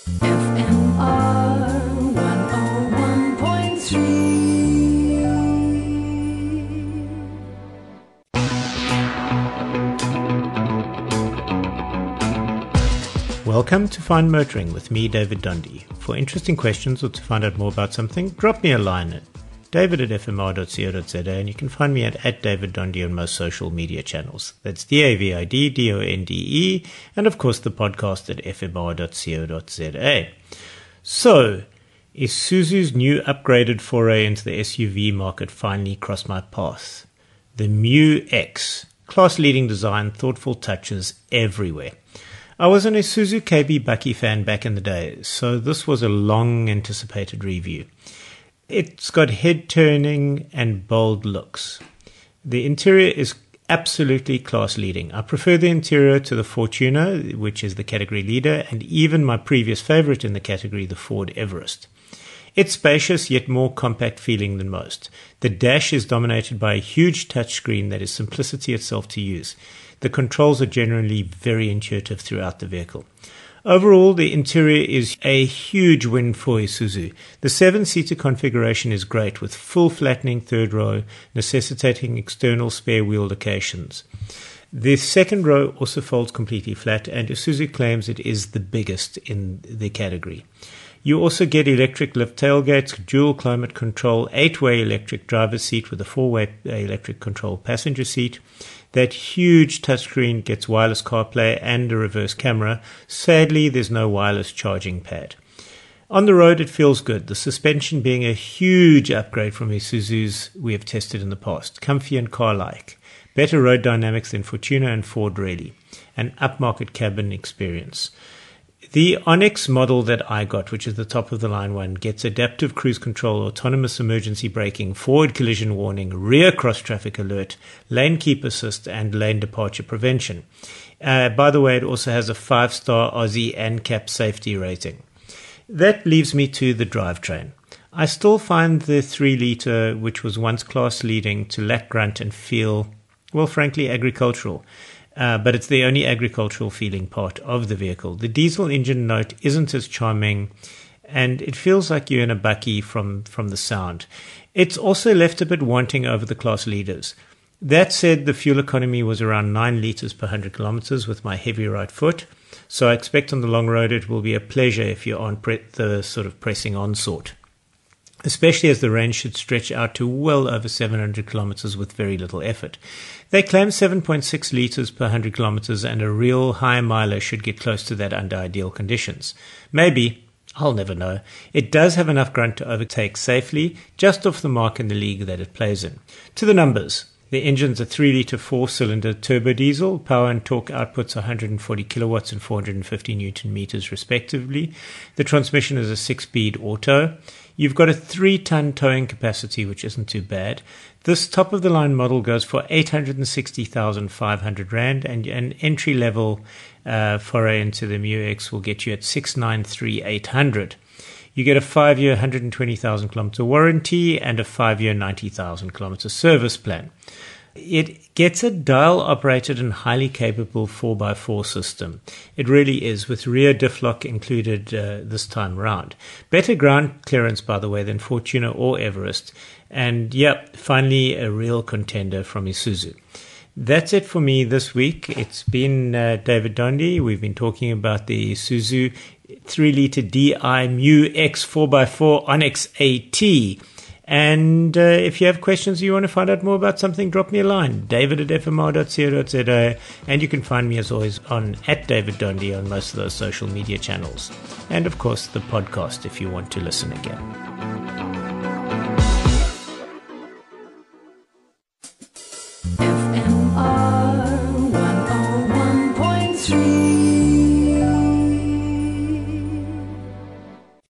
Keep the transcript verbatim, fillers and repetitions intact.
F M R one oh one point three. Welcome to Fine Motoring with me, David Dundee. For interesting questions or to find out more about something, drop me a line at david at f m r dot co dot z a, and you can find me at, at David Dundee on most social media channels. That's D A V I D D O N D E, and of course the podcast at f m r dot co dot z a. So, Isuzu's new upgraded foray into the S U V market finally crossed my path. The Mu X. Class-leading design, thoughtful touches everywhere. I was an Isuzu K B Bucky fan back in the day, so this was a long-anticipated review. It's got head-turning and bold looks. The interior is absolutely class-leading. I prefer the interior to the Fortuner, which is the category leader, and even my previous favorite in the category, the Ford Everest. It's spacious yet more compact feeling than most. The dash is dominated by a huge touchscreen that is simplicity itself to use. The controls are generally very intuitive throughout the vehicle. Overall, the interior is a huge win for Isuzu. The seven-seater configuration is great, with full flattening third row, necessitating external spare wheel locations. The second row also folds completely flat, and Isuzu claims it is the biggest in the category. You also get electric lift tailgates, dual climate control, eight-way electric driver's seat with a four-way electric control passenger seat. That huge touchscreen gets wireless CarPlay and a reverse camera. Sadly, there's no wireless charging pad. On the road, it feels good, the suspension being a huge upgrade from Isuzu's we have tested in the past. Comfy and car-like. Better road dynamics than Fortuner and Ford Rallye. An upmarket cabin experience. The Onyx model that I got, which is the top of the line one, gets adaptive cruise control, autonomous emergency braking, forward collision warning, rear cross traffic alert, lane keep assist, and lane departure prevention. Uh, by the way, it also has a five-star Aussie N C A P safety rating. That leaves me to the drivetrain. I still find the three litre, which was once class leading, to lack grunt and feel, well, frankly, agricultural. Uh, but it's the only agricultural feeling part of the vehicle. The diesel engine note isn't as charming, and it feels like you're in a Bucky from, from the sound. It's also left a bit wanting over the class leaders. That said, the fuel economy was around nine litres per one hundred kilometres with my heavy right foot, so I expect on the long road it will be a pleasure if you're on pre- the sort of pressing on sort, especially as the range should stretch out to well over seven hundred kilometres with very little effort. They claim seven point six litres per one hundred kilometres, and a real high miler should get close to that under ideal conditions. Maybe, I'll never know. It does have enough grunt to overtake safely, just off the mark in the league that it plays in. To the numbers. The engine's a three litre four-cylinder turbo diesel. Power and torque outputs one hundred forty kilowatts and four hundred fifty newton meters respectively. The transmission is a six-speed auto. You've got a three-ton towing capacity, which isn't too bad. This top-of-the-line model goes for eight hundred sixty thousand five hundred rand, and an entry-level uh, foray into the Mu X will get you at six hundred ninety-three thousand eight hundred. You get a five-year one hundred twenty thousand kilometer warranty and a five-year ninety thousand kilometer service plan. It gets a dial-operated and highly capable four by four system. It really is, with rear diff lock included uh, this time round. Better ground clearance, by the way, than Fortuner or Everest. And, yep, finally a real contender from Isuzu. That's it for me this week. It's been uh, David Dundee. We've been talking about the Isuzu three litre D I Mu X four by four Onyx AT. And uh, if you have questions or you want to find out more about something, drop me a line, david at f m r dot co dot z a. And you can find me, as always, on at David Dundee on most of those social media channels. And, of course, the podcast if you want to listen again.